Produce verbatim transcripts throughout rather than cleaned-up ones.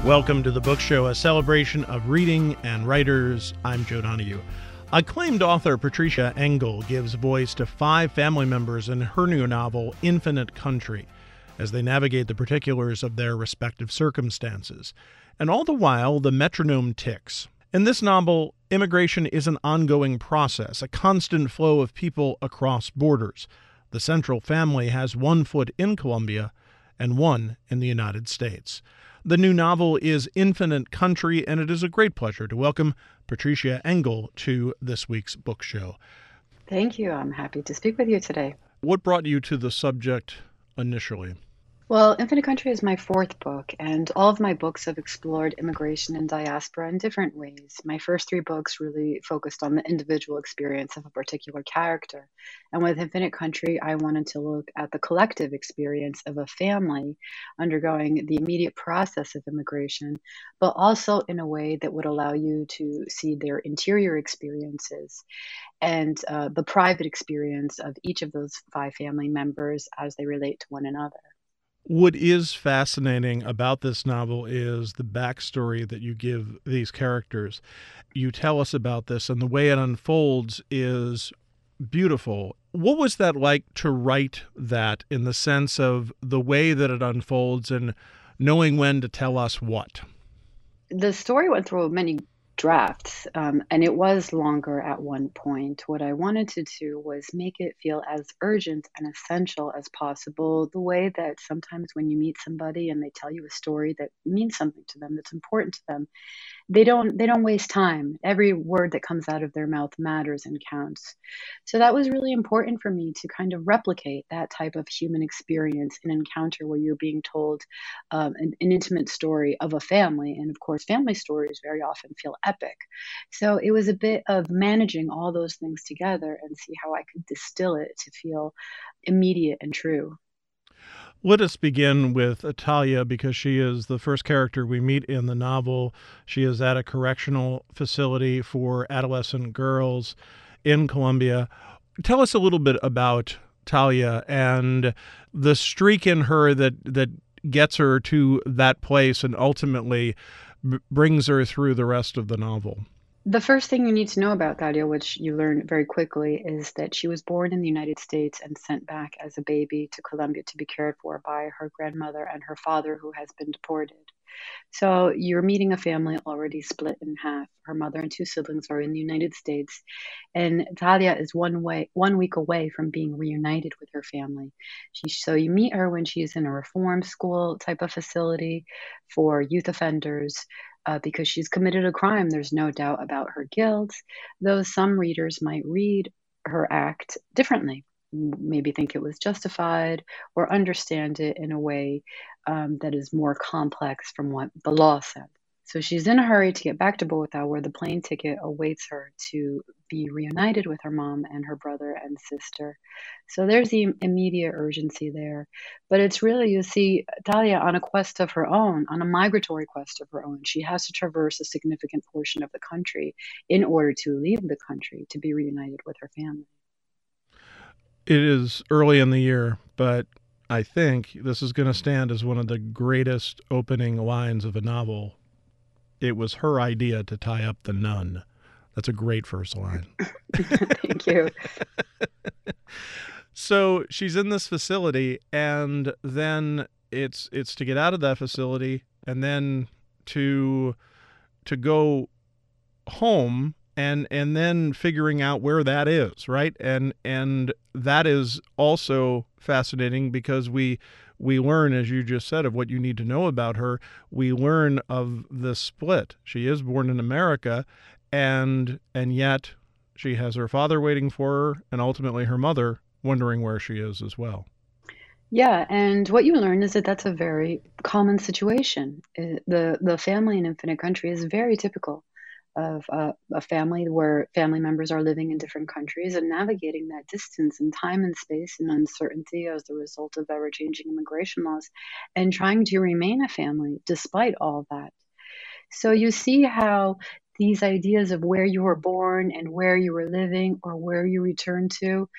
Welcome to the Book Show, a celebration of reading and writers. I'm Joe Donahue. Acclaimed author Patricia Engel gives voice to five family members in her new novel, Infinite Country, as they navigate the particulars of their respective circumstances. And all the while, the metronome ticks. In this novel, immigration is an ongoing process, a constant flow of people across borders. The central family has one foot in Colombia and one in the United States. The new novel is Infinite Country, and it is a great pleasure to welcome Patricia Engel to this week's book show. Thank you. I'm happy to speak with you today. What brought you to the subject initially? Well, Infinite Country is my fourth book, and all of my books have explored immigration and diaspora in different ways. My first three books really focused on the individual experience of a particular character. And with Infinite Country, I wanted to look at the collective experience of a family undergoing the immediate process of immigration, but also in a way that would allow you to see their interior experiences and uh, the private experience of each of those five family members as they relate to one another. What is fascinating about this novel is the backstory that you give these characters. You tell us about this, and the way it unfolds is beautiful. What was that like to write that, in the sense of the way that it unfolds and knowing when to tell us what? The story went through many drafts, um, and it was longer at one point. What I wanted to do was make it feel as urgent and essential as possible, the way that sometimes when you meet somebody and they tell you a story that means something to them, that's important to them, they don't they don't waste time. Every word that comes out of their mouth matters and counts. So that was really important for me to kind of replicate that type of human experience, an encounter where you're being told um, an, an intimate story of a family. And of course, family stories very often feel epic. So it was a bit of managing all those things together and see how I could distill it to feel immediate and true. Let us begin with Italia, because she is the first character we meet in the novel. She is at a correctional facility for adolescent girls in Colombia. Tell us a little bit about Talia and the streak in her that, that gets her to that place and ultimately b- brings her through the rest of the novel. The first thing you need to know about Dalia, which you learn very quickly, is that she was born in the United States and sent back as a baby to Colombia to be cared for by her grandmother and her father, who has been deported. So you're meeting a family already split in half. Her mother and two siblings are in the United States, and Talia is one way one week away from being reunited with her family. She, so you meet her when she's in a reform school type of facility for youth offenders. Uh, because she's committed a crime, there's no doubt about her guilt, though some readers might read her act differently, maybe think it was justified or understand it in a way um, that is more complex from what the law said. So she's in a hurry to get back to Bogota, where the plane ticket awaits her to be reunited with her mom and her brother and sister. So there's the immediate urgency there. But it's really, you see Talia on a quest of her own, on a migratory quest of her own. She has to traverse a significant portion of the country in order to leave the country to be reunited with her family. It is early in the year, but I think this is going to stand as one of the greatest opening lines of a novel. It was her idea to tie up the nun. That's a great first line. Thank you. So she's in this facility, and then it's it's to get out of that facility, and then to to go home, and and then figuring out where that is, right? And and that is also fascinating, because we we learn, as you just said, of what you need to know about her. We learn of the split. She is born in America, and and yet she has her father waiting for her, and ultimately her mother wondering where she is as well. Yeah, and what you learn is that that's a very common situation. Uh, The the family in Infinite Country is very typical of a, a family where family members are living in different countries and navigating that distance and time and space and uncertainty as the result of ever-changing immigration laws, and trying to remain a family despite all that. So you see how these ideas of where you were born and where you were living or where you return to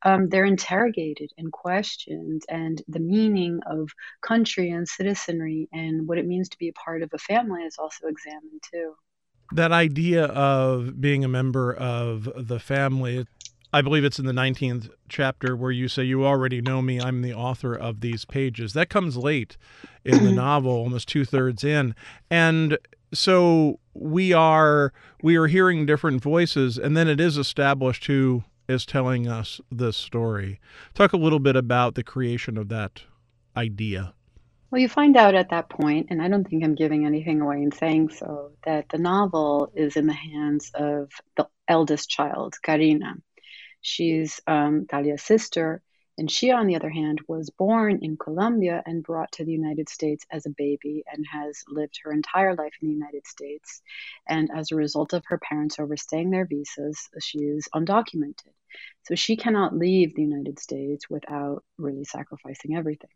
um, they're interrogated and questioned, and the meaning of country and citizenry and what it means to be a part of a family is also examined too. That idea of being a member of the family, I believe it's in the nineteenth chapter where you say, "You already know me, I'm the author of these pages." That comes late in the novel, almost two-thirds in. And so we are we are hearing different voices, and then it is established who is telling us this story. Talk a little bit about the creation of that idea. Well, you find out at that point, and I don't think I'm giving anything away in saying so, that the novel is in the hands of the eldest child, Karina. She's um, Talia's sister, and she, on the other hand, was born in Colombia and brought to the United States as a baby and has lived her entire life in the United States. And as a result of her parents overstaying their visas, she is undocumented. So she cannot leave the United States without really sacrificing everything.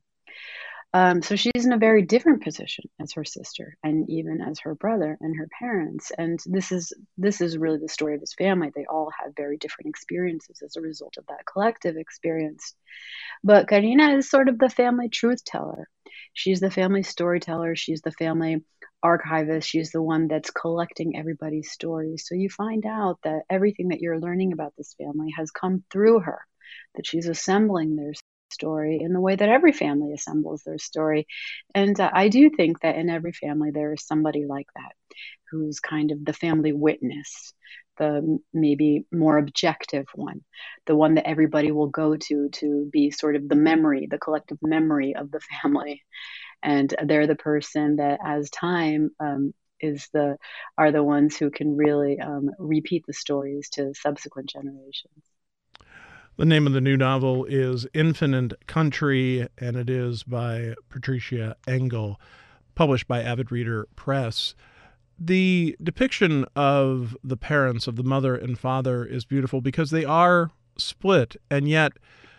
Um, so she's in a very different position as her sister and even as her brother and her parents. And this is this is really the story of his family. They all have very different experiences as a result of that collective experience. But Karina is sort of the family truth teller. She's the family storyteller. She's the family archivist. She's the one that's collecting everybody's stories. So you find out that everything that you're learning about this family has come through her, that she's assembling their story in the way that every family assembles their story. And uh, I do think that in every family there is somebody like that who's kind of the family witness, the maybe more objective one, the one that everybody will go to to be sort of the memory, the collective memory of the family. And they're the person that as time um, is the are the ones who can really um, repeat the stories to subsequent generations. The name of the new novel is Infinite Country, and it is by Patricia Engel, published by Avid Reader Press. The depiction of the parents, of the mother and father, is beautiful because they are split, and yet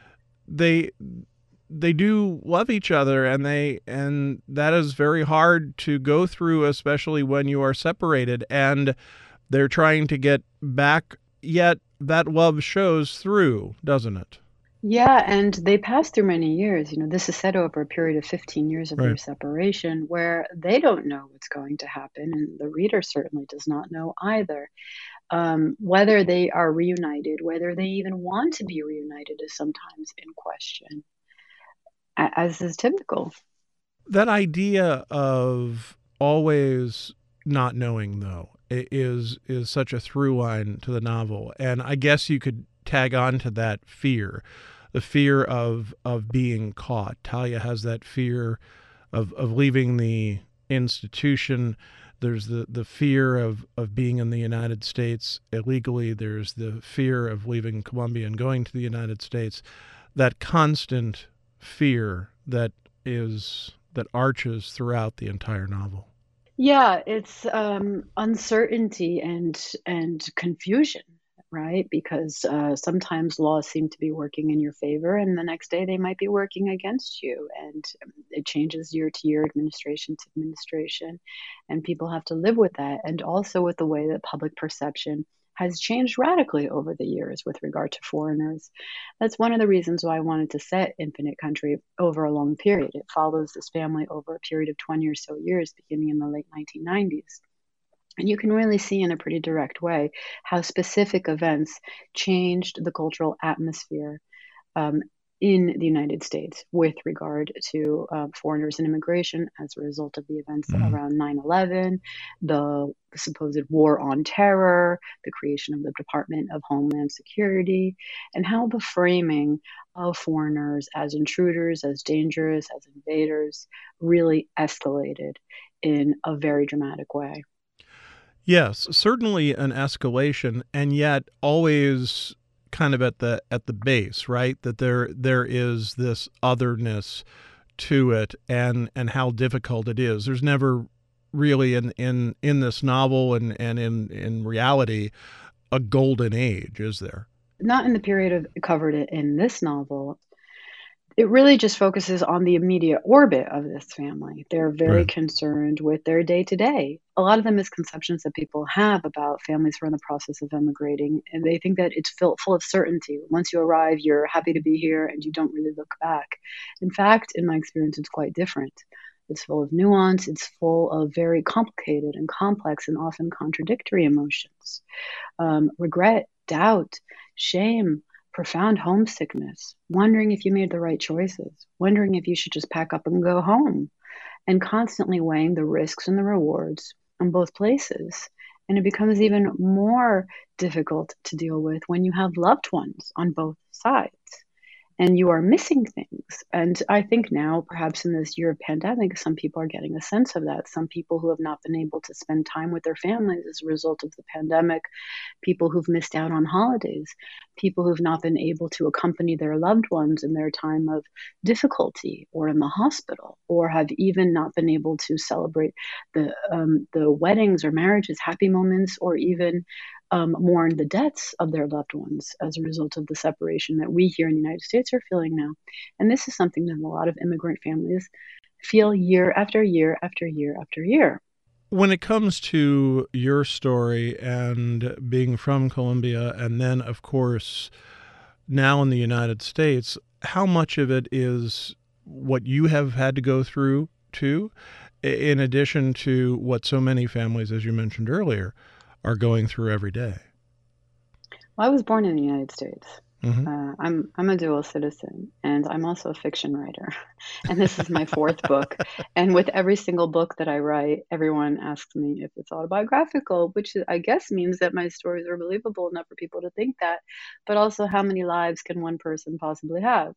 they they do love each other, and they and that is very hard to go through, especially when you are separated, and they're trying to get back, yet that love shows through, doesn't it? Yeah, and they passed through many years. You know, this is set over a period of fifteen years of their Right. separation where they don't know what's going to happen, and the reader certainly does not know either. Um, whether they are reunited, whether they even want to be reunited, is sometimes in question, a- as is typical. That idea of always not knowing, though, i- is is such a through line to the novel, and I guess you could tag on to that fear, the fear of of being caught. Talia has that fear of of leaving the institution. There's the the fear of of being in the United States illegally. There's the fear of leaving Colombia and going to the United States. That constant fear that is that arches throughout the entire novel. Yeah, it's um, uncertainty and and confusion, right? Because uh, sometimes laws seem to be working in your favor, and the next day they might be working against you, and um, it changes year to year, administration to administration, and people have to live with that, and also with the way that public perception has changed radically over the years with regard to foreigners. That's one of the reasons why I wanted to set Infinite Country over a long period. It follows this family over a period of twenty or so years, beginning in the late nineteen nineties. And you can really see in a pretty direct way how specific events changed the cultural atmosphere um, in the United States with regard to uh, foreigners and immigration as a result of the events Mm. around nine eleven, the supposed war on terror, the creation of the Department of Homeland Security, and how the framing of foreigners as intruders, as dangerous, as invaders really escalated in a very dramatic way. Yes, certainly an escalation, and yet always kind of at the at the base, right? That there there is this otherness to it, and and how difficult it is. There's never really in in in this novel and and in in reality a golden age, is there? Not in the period of covered in this novel. it really just focuses on the immediate orbit of this family. They're very Right. concerned with their day to day. A lot of the misconceptions that people have about families who are in the process of immigrating, and they think that it's full, full of certainty. Once you arrive, you're happy to be here and you don't really look back. In fact, in my experience, it's quite different. It's full of nuance, it's full of very complicated and complex and often contradictory emotions. Um, regret, doubt, shame, profound homesickness, wondering if you made the right choices, wondering if you should just pack up and go home, and constantly weighing the risks and the rewards in both places. And it becomes even more difficult to deal with when you have loved ones on both sides and you are missing things. And I think now, perhaps in this year of pandemic, some people are getting a sense of that. Some people who have not been able to spend time with their families as a result of the pandemic, people who've missed out on holidays, people who've not been able to accompany their loved ones in their time of difficulty or in the hospital, or have even not been able to celebrate the um, the weddings or marriages, happy moments, or even um, mourn the deaths of their loved ones as a result of the separation that we here in the United States are feeling now. And this is something that a lot of immigrant families feel year after year after year after year. When it comes to your story and being from Colombia, and then, of course, now in the United States, how much of it is what you have had to go through, too, in addition to what so many families, as you mentioned earlier, are going through every day? Well, I was born in the United States. Mm-hmm. Uh, I'm I'm a dual citizen, and I'm also a fiction writer. And this is my fourth book. And with every single book that I write, everyone asks me if it's autobiographical, which I guess means that my stories are believable enough for people to think that. But also, how many lives can one person possibly have?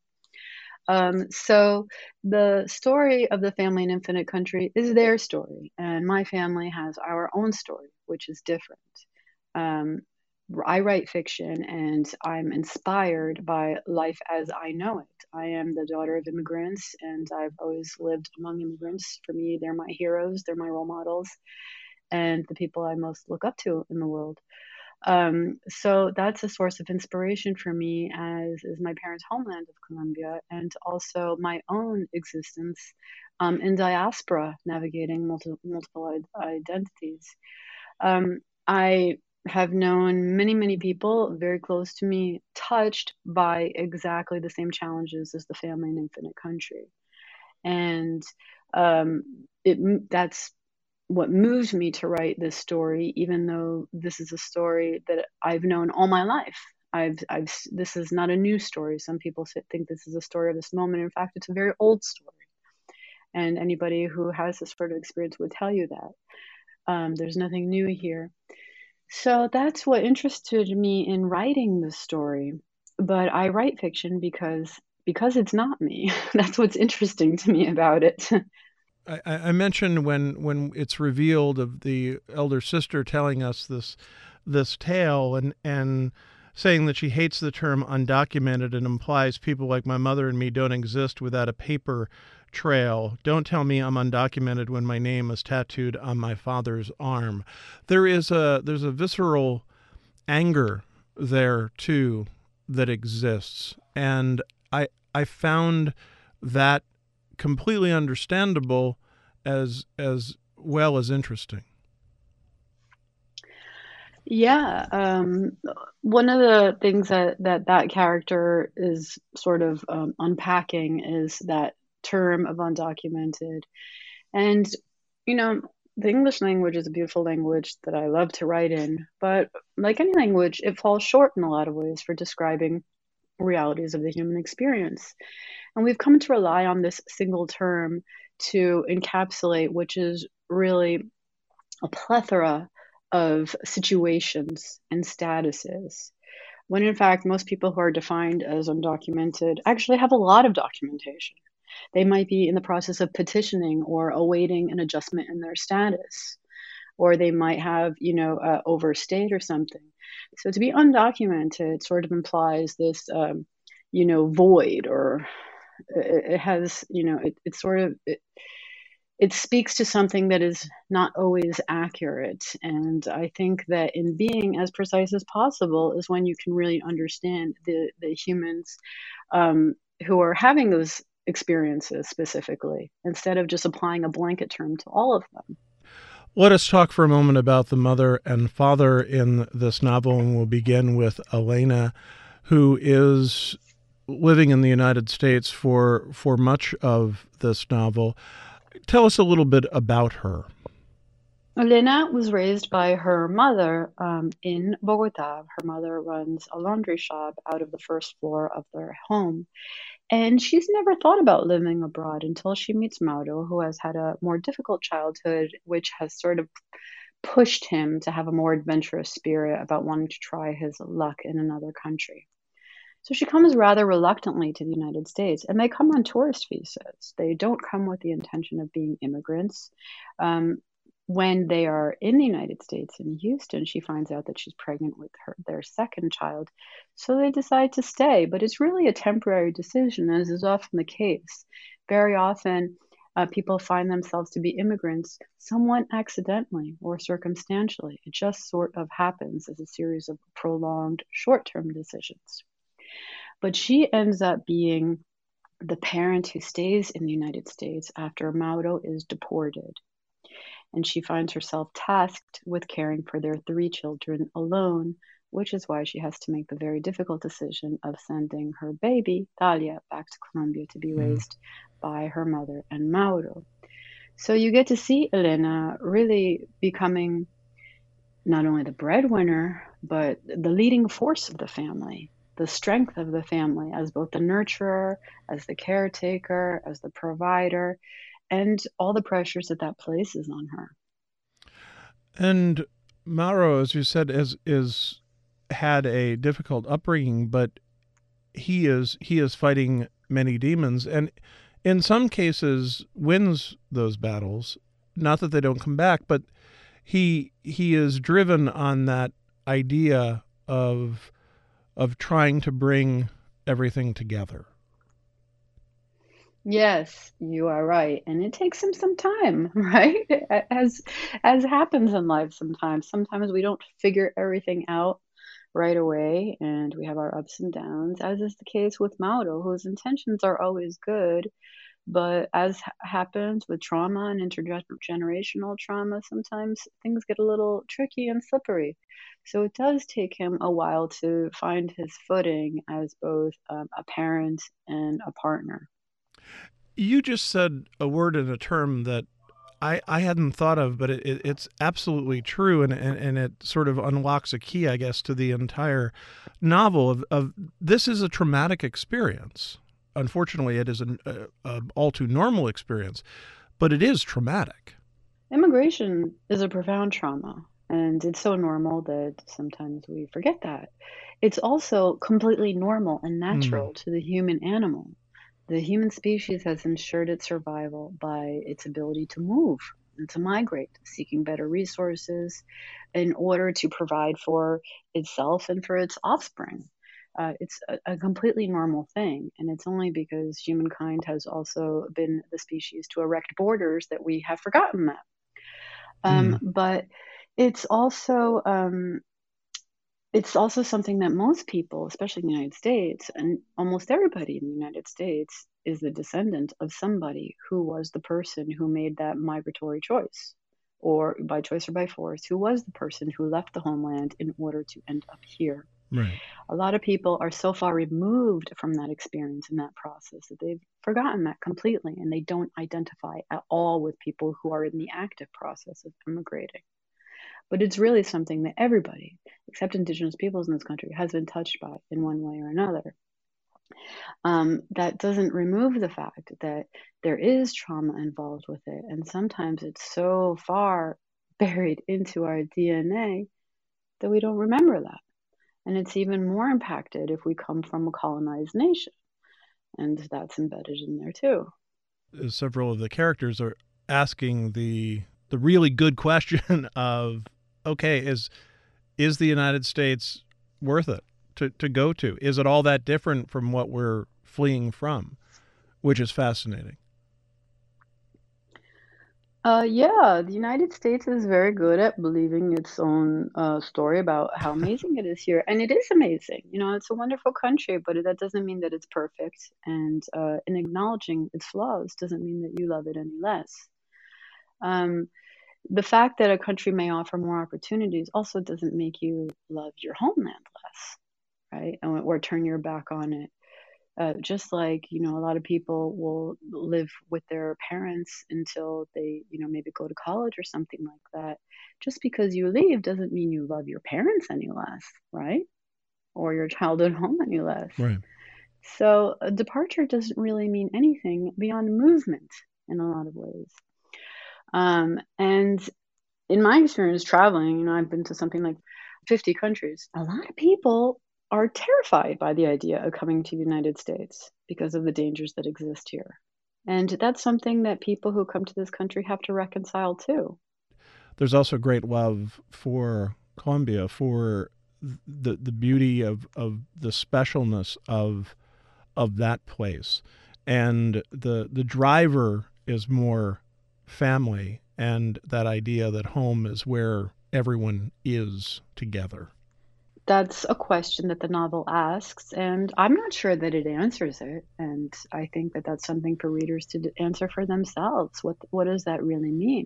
Um, so the story of the family in Infinite Country is their story, and my family has our own story, which is different. Um, I write fiction and I'm inspired by life as I know it. I am the daughter of immigrants and I've always lived among immigrants. For me, they're my heroes, they're my role models, and the people I most look up to in the world. Um, so that's a source of inspiration for me, as is my parents' homeland of Colombia, and also my own existence um, in diaspora, navigating multi- multiple identities. Um, I have known many, many people very close to me touched by exactly the same challenges as the family in Infinite Country. And um, it that's what moved me to write this story, even though this is a story that I've known all my life. I've, I've, this is not a new story. Some people think this is a story of this moment. In fact, it's a very old story. And anybody who has this sort of experience would tell you that. Um, there's nothing new here. So that's what interested me in writing this story. But I write fiction because because it's not me. That's what's interesting to me about it. I, I mentioned when when it's revealed of the elder sister telling us this this tale and and saying that she hates the term undocumented and implies people like my mother and me don't exist without a paper trail. Don't tell me I'm undocumented when my name is tattooed on my father's arm. There is a there's a visceral anger there too that exists, and I I found that completely understandable as as well as interesting. Yeah, um, one of the things that that that character is sort of um, unpacking is that term of undocumented. And, you know, the English language is a beautiful language that I love to write in, but like any language, it falls short in a lot of ways for describing realities of the human experience. And we've come to rely on this single term to encapsulate, which is really a plethora of situations and statuses. When in fact, most people who are defined as undocumented actually have a lot of documentation. They might be in the process of petitioning or awaiting an adjustment in their status, or they might have, you know, uh, overstayed or something. So to be undocumented sort of implies this, um, you know, void, or it, it has, you know, it, it sort of, it, it speaks to something that is not always accurate. And I think that in being as precise as possible is when you can really understand the, the humans um, who are having those experiences specifically, instead of just applying a blanket term to all of them. Let us talk for a moment about the mother and father in this novel, and we'll begin with Elena, who is living in the United States for for much of this novel. Tell us a little bit about her. Elena was raised by her mother um, in Bogota. Her mother runs a laundry shop out of the first floor of their home. And she's never thought about living abroad until she meets Mauro, who has had a more difficult childhood, which has sort of pushed him to have a more adventurous spirit about wanting to try his luck in another country. So she comes rather reluctantly to the United States, and they come on tourist visas. They don't come with the intention of being immigrants. Um, when they are in the United States, in Houston, she finds out that she's pregnant with her their second child. So they decide to stay, but it's really a temporary decision, as is often the case. Very often, uh, people find themselves to be immigrants somewhat accidentally or circumstantially. It just sort of happens as a series of prolonged short-term decisions. But she ends up being the parent who stays in the United States after Mauro is deported. And she finds herself tasked with caring for their three children alone, which is why she has to make the very difficult decision of sending her baby, Talia, back to Colombia to be raised mm. by her mother and Mauro. So you get to see Elena really becoming not only the breadwinner, but the leading force of the family, the strength of the family as both the nurturer, as the caretaker, as the provider, and all the pressures that that places on her. And Mauro, as you said, is is had a difficult upbringing, but he is he is fighting many demons, and in some cases wins those battles. Not that they don't come back, but he he is driven on that idea of of trying to bring everything together. Yes, you are right. And it takes him some time, right? As as happens in life sometimes. Sometimes we don't figure everything out right away and we have our ups and downs, as is the case with Mauro, whose intentions are always good. But as ha- happens with trauma and intergenerational trauma, sometimes things get a little tricky and slippery. So it does take him a while to find his footing as both um, a parent and a partner. You just said a word and a term that I, I hadn't thought of, but it, it, it's absolutely true, and, and, and it sort of unlocks a key, I guess, to the entire novel of, of this is a traumatic experience. Unfortunately, it is an a, a all too normal experience, but it is traumatic. Immigration is a profound trauma, and it's so normal that sometimes we forget that. It's also completely normal and natural Mm. to the human animal. The human species has ensured its survival by its ability to move and to migrate, seeking better resources in order to provide for itself and for its offspring. Uh, it's a, a completely normal thing, and it's only because humankind has also been the species to erect borders that we have forgotten that. Um, Mm. but it's also um, it's also something that most people, especially in the United States, and almost everybody in the United States, is the descendant of somebody who was the person who made that migratory choice, or by choice or by force, who was the person who left the homeland in order to end up here. Right. A lot of people are so far removed from that experience and that process that they've forgotten that completely, and they don't identify at all with people who are in the active process of immigrating. But it's really something that everybody, except Indigenous peoples in this country, has been touched by in one way or another. Um, that doesn't remove the fact that there is trauma involved with it. And sometimes it's so far buried into our D N A that we don't remember that. And it's even more impacted if we come from a colonized nation. And that's embedded in there too. Several of the characters are asking the the really good question of, okay, is is the United States worth it to, to go to? Is it all that different from what we're fleeing from? Which is fascinating. Uh, yeah, the United States is very good at believing its own uh, story about how amazing it is here, and it is amazing. You know, it's a wonderful country, but that doesn't mean that it's perfect. And uh, in acknowledging its flaws doesn't mean that you love it any less. Um, the fact that a country may offer more opportunities also doesn't make you love your homeland less, right? Or, or turn your back on it. Uh, just like, you know, a lot of people will live with their parents until they, you know, maybe go to college or something like that. Just because you leave doesn't mean you love your parents any less, right? Or your childhood home any less. Right. So a departure doesn't really mean anything beyond movement in a lot of ways. Um, and in my experience traveling, you know, I've been to something like fifty countries. A lot of people are terrified by the idea of coming to the United States because of the dangers that exist here. And that's something that people who come to this country have to reconcile too. There's also great love for Colombia, for the the beauty of, of the specialness of of that place. And the the driver is more family, and that idea that home is where everyone is together. That's a question that the novel asks, and I'm not sure that it answers it. And I think that that's something for readers to d- answer for themselves. What what does that really mean?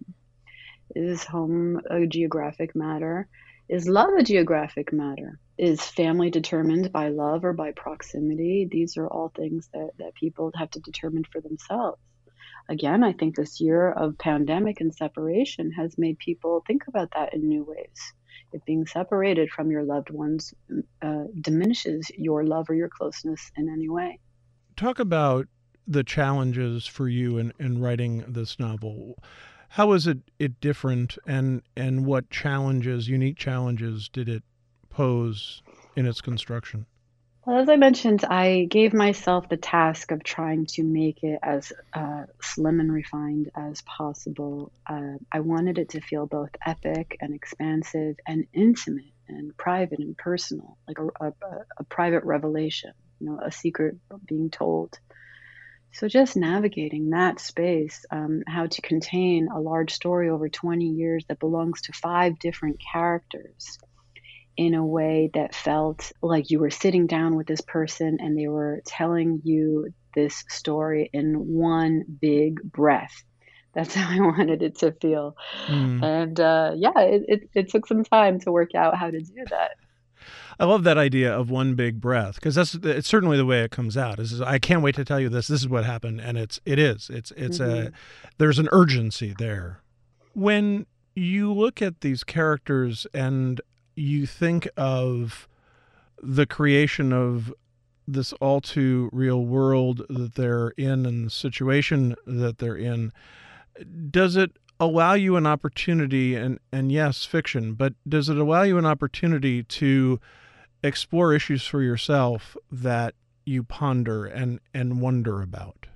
Is home a geographic matter? Is love a geographic matter? Is family determined by love or by proximity? These are all things that, that people have to determine for themselves. Again, I think this year of pandemic and separation has made people think about that in new ways. If being separated from your loved ones uh, diminishes your love or your closeness in any way. Talk about the challenges for you in, in writing this novel. How is it, it different, and, and what challenges, unique challenges, did it pose in its construction? Well, as I mentioned, I gave myself the task of trying to make it as uh, slim and refined as possible. Uh, I wanted it to feel both epic and expansive and intimate and private and personal, like a, a, a private revelation, you know, a secret being told. So just navigating that space, um, how to contain a large story over twenty years that belongs to five different characters in a way that felt like you were sitting down with this person and they were telling you this story in one big breath. That's how I wanted it to feel. Mm. And uh, yeah, it, it, it took some time to work out how to do that. I love that idea of one big breath, because that's it's certainly the way it comes out. Is I can't wait to tell you this. This is what happened, and it's it is it's it's a Hmm. there's an urgency there. When you look at these characters and you think of the creation of this all too real world that they're in and the situation that they're in, does it allow you an opportunity, and and yes, fiction, but does it allow you an opportunity to explore issues for yourself that you ponder and and wonder about?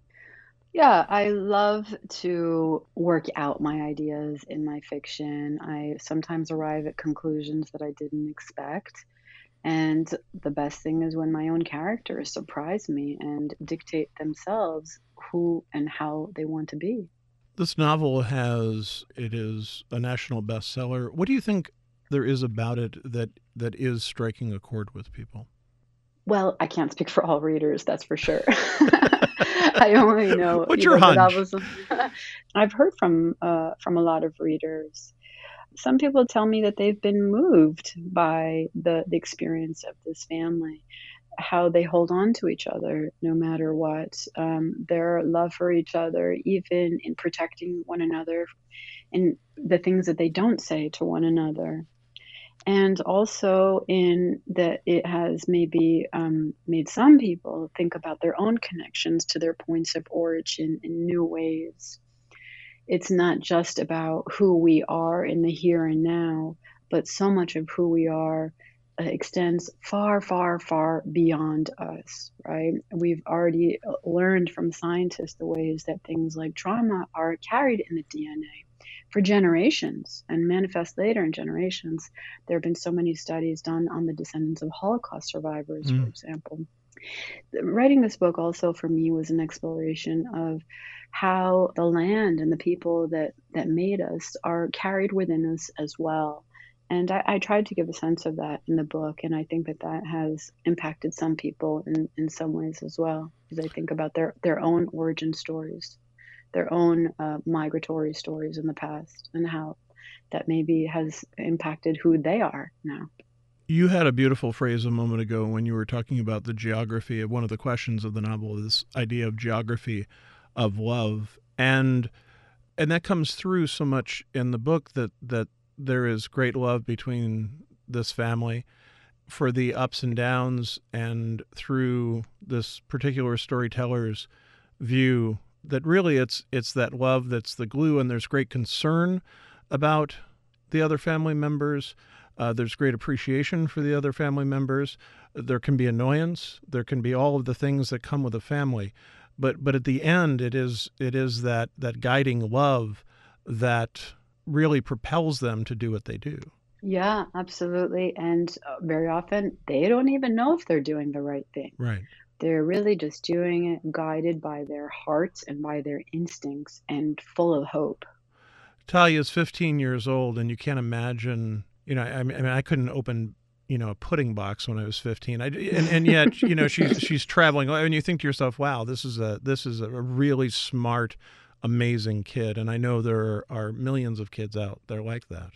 Yeah, I love to work out my ideas in my fiction. I sometimes arrive at conclusions that I didn't expect. And the best thing is when my own characters surprise me and dictate themselves who and how they want to be. This novel has it is a national bestseller. What do you think there is about it that that is striking a chord with people? Well, I can't speak for all readers, that's for sure. I only know, What's you your know, the hunch? novels. I've heard from uh, from a lot of readers. Some people tell me that they've been moved by the the experience of this family, how they hold on to each other no matter what, um, their love for each other, even in protecting one another, and the things that they don't say to one another. And also in that it has maybe um, made some people think about their own connections to their points of origin in new ways. It's not just about who we are in the here and now, but so much of who we are uh, extends far, far, far beyond us, right? We've already uh, learned from scientists the ways that things like trauma are carried in the D N A for generations and manifest later in generations. There have been so many studies done on the descendants of Holocaust survivors, for Mm. example. Writing this book also for me was an exploration of how the land and the people that that made us are carried within us as well. And I, I tried to give a sense of that in the book, and I think that that has impacted some people in, in some ways as well, as I think about their, their own origin stories, their own uh, migratory stories in the past, and how that maybe has impacted who they are now. You had a beautiful phrase a moment ago when you were talking about the geography of one of the questions of the novel, this idea of geography of love. And and that comes through so much in the book, that that there is great love between this family for the ups and downs, and through this particular storyteller's view, that really it's it's that love that's the glue, and there's great concern about the other family members. Uh, there's great appreciation for the other family members. There can be annoyance. There can be all of the things that come with a family. But but at the end, it is it is that, that guiding love that really propels them to do what they do. Yeah, absolutely. And uh, very often they don't even know if they're doing the right thing. Right. They're really just doing it guided by their hearts and by their instincts and full of hope. Talia is fifteen years old, and you can't imagine, you know, I mean, I mean, I couldn't open, you know, a pudding box when I was fifteen. I, and, and yet, you know, she's, she's traveling, and you think to yourself, wow, this is a, this is a really smart, amazing kid. And I know there are millions of kids out there like that.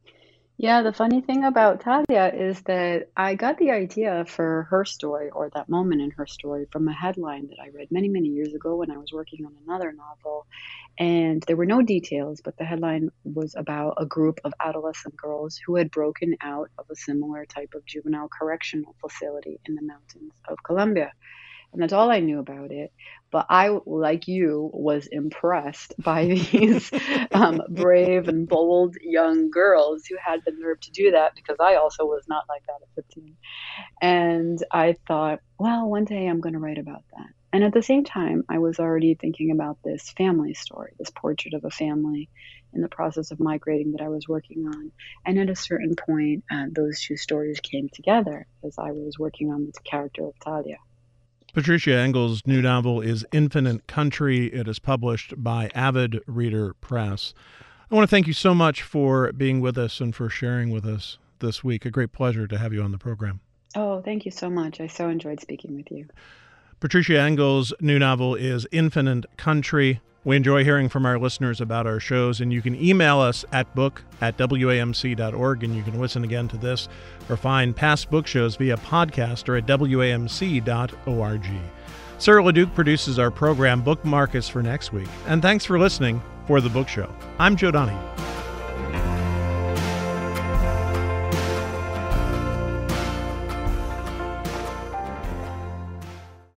Yeah, the funny thing about Talia is that I got the idea for her story, or that moment in her story, from a headline that I read many, many years ago when I was working on another novel. And there were no details, but the headline was about a group of adolescent girls who had broken out of a similar type of juvenile correctional facility in the mountains of Colombia. And that's all I knew about it. But I, like you, was impressed by these um, brave and bold young girls who had the nerve to do that, because I also was not like that at fifteen. And I thought, well, one day I'm going to write about that. And at the same time, I was already thinking about this family story, this portrait of a family in the process of migrating that I was working on. And at a certain point, uh, those two stories came together as I was working on the character of Talia. Patricia Engel's new novel is Infinite Country. It is published by Avid Reader Press. I want to thank you so much for being with us and for sharing with us this week. A great pleasure to have you on the program. Oh, thank you so much. I so enjoyed speaking with you. Patricia Engel's new novel is Infinite Country. We enjoy hearing from our listeners about our shows, and you can email us at book at W A M C dot org, and you can listen again to this or find past book shows via podcast or at W A M C dot org. Sarah LeDuc produces our program. Bookmark us for next week. And thanks for listening for The Book Show. I'm Joe Donahue.